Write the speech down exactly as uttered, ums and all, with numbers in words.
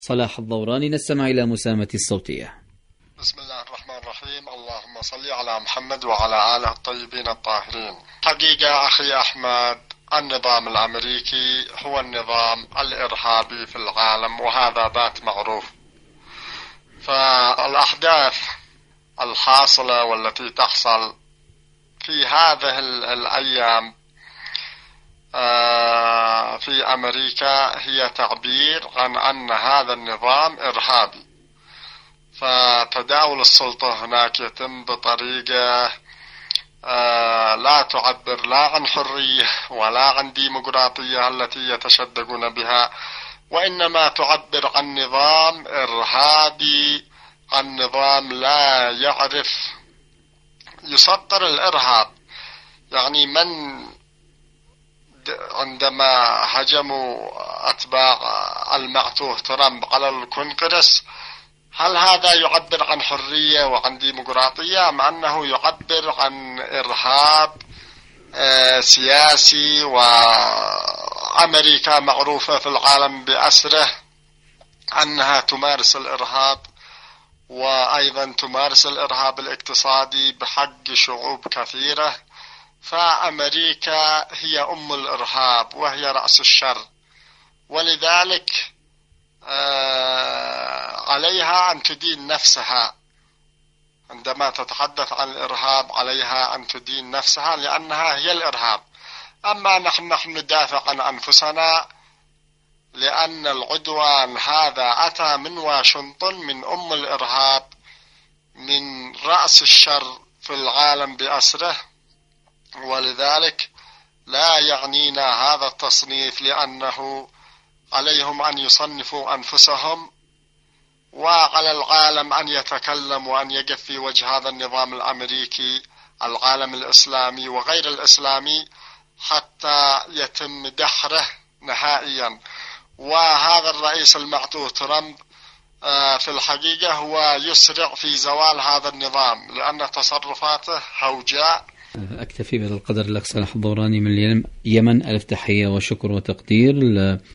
صلاح الضوراني، نستمع إلى مسامة الصوتية. بسم الله الرحمن الرحيم. اللهم صل على محمد وعلى آله الطيبين الطاهرين. حقيقة أخي أحمد، النظام الأمريكي هو النظام الإرهابي في العالم، وهذا ذات معروف. فالأحداث الحاصلة والتي تحصل في هذه الأيام في أمريكا هي تعبير عن أن هذا النظام إرهابي. فتداول السلطة هناك يتم بطريقة لا تعبر لا عن حرية ولا عن ديمقراطية التي يتشدقون بها، وإنما تعبر عن نظام إرهابي، عن نظام لا يعرف يسطر الإرهاب. يعني من عندما هجموا أتباع المعتوه ترامب على الكونغرس، هل هذا يعبر عن حرية وعن ديمقراطية، أم أنه يعبر عن إرهاب سياسي؟ وأمريكا معروفة في العالم بأسره أنها تمارس الإرهاب، وأيضا تمارس الإرهاب الاقتصادي بحق شعوب كثيرة. فأمريكا هي أم الإرهاب وهي رأس الشر، ولذلك عليها أن تدين نفسها. عندما تتحدث عن الإرهاب عليها أن تدين نفسها، لأنها هي الإرهاب. أما نحن نحن ندافع عن أنفسنا، لأن العدوان هذا أتى من واشنطن، من أم الإرهاب، من رأس الشر في العالم بأسره. ولذلك لا يعنينا هذا التصنيف، لأنه عليهم أن يصنفوا أنفسهم، وعلى العالم أن يتكلم وأن يقف في وجه هذا النظام الأمريكي، العالم الإسلامي وغير الإسلامي، حتى يتم دحره نهائيا. وهذا الرئيس المعتوه ترامب في الحقيقة هو يسرع في زوال هذا النظام، لأن تصرفاته هوجاء. أكتفي بهذا القدر. لك صلاح الضوراني من اليمن، ألف تحية وشكر وتقدير.